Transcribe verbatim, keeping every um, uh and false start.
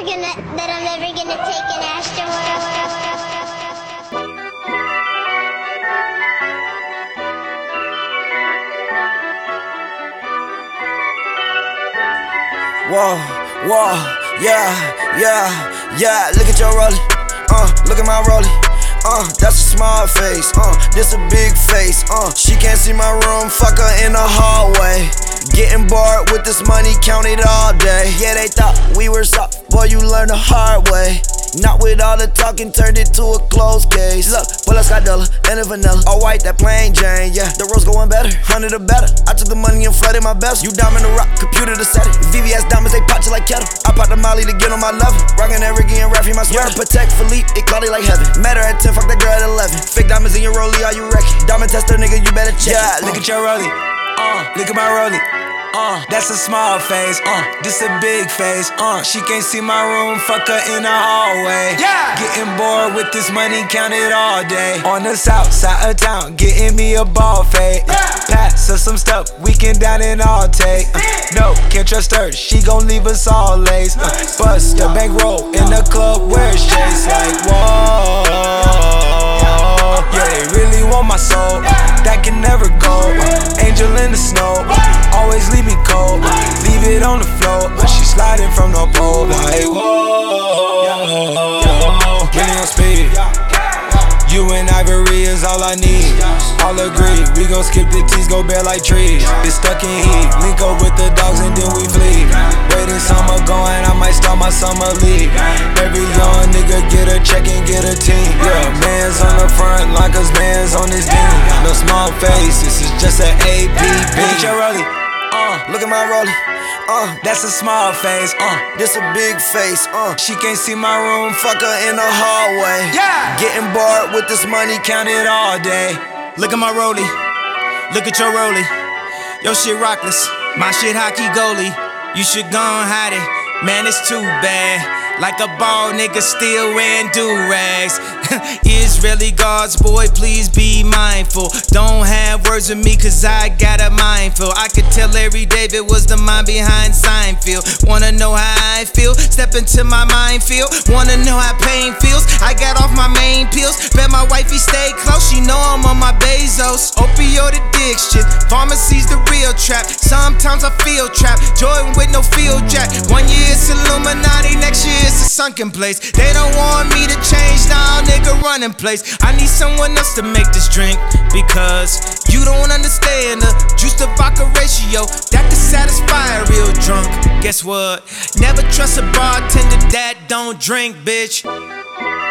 gonna, that I'm never gonna take an Astroworld. Whoa, whoa, yeah, yeah, yeah. Look at your rollie, uh, look at my rollie, uh, that's a small face, uh, this a big face, uh. She can't see my room, fuck her in the hallway. Getting bored with this money, count it all day. Yeah, they thought we were soft, boy, you learn the hard way. Not with all the talking, turned it to a closed case. Look, bullets got Della, and a vanilla. All white, that plain Jane, yeah. The road's going better, hundred or better. I took the money and flooded my best. You diamond the rock, computer to set it. V V S diamonds, they pop you like kettle. I pop the molly to get on my level. Rockin' that Ricky and Raffy, my sweater. Protect Philippe, it cloudy like heaven. Met her at ten, fuck that girl at eleven. Fake diamonds in your rollie, are you wrecking? Diamond tester, nigga, you better check. Yeah, look at your rollie, uh, look at my rollie. Uh, that's a small face, uh, this a big face, uh, she can't see my room, fuck her in the hallway. Yeah! Getting bored with this money, count it all day. On the south side of town, getting me a ball fade. Yeah. Pass us some stuff, we can down and all take. Uh, no, can't trust her, she gon' leave us all laced. Uh, bust a bankroll in the club where it's chase. Like, whoa, yeah, they really want my soul, that can never go. Uh, angel in the snow, always leave me cold, leave it on the floor, but she sliding from the pole. Like, whoa, really on speed. You and Ivory is all I need. All agree, we gon' skip the T's, go bare like trees. It's stuck in heat, link up with the dogs and then we flee. Waiting summer going, I might start my summer league. Every young nigga get a check and get a team. Yeah, man's on the front line cause man's on his team. No small face, this is just an A P B. Look at your rollie, uh, Look at my rollie, uh, that's a small face, uh, this a big face, uh. she can't see my room, Fuck her in the hallway. Yeah! Getting bored with this money, count it all day. Look at my rollie, look at your rollie. Your shit rockless, my shit hockey goalie. You should go and hide it, man, it's too bad. Like a ball nigga still wearing do-rags. Israeli guards, boy, please be mindful. Don't have words with me cause I got a mindful. I could tell Larry David was the mind behind Seinfeld. Wanna know how I feel? Step into my minefield. Wanna know how pain feels? I got off my main pills. Bet my wifey stay close, she know I'm on my Bezos. Opioid addiction, pharmacy's the real trap. Sometimes I feel trapped, Jordan with no field jack. One year it's Illuminati, next year it's a sunken place. They don't want me to change, now nigga running place. I need someone else to make this drink, because you don't understand the juice to vodka ratio that can satisfy a real drunk. Guess what? Never trust a bartender that don't drink, bitch.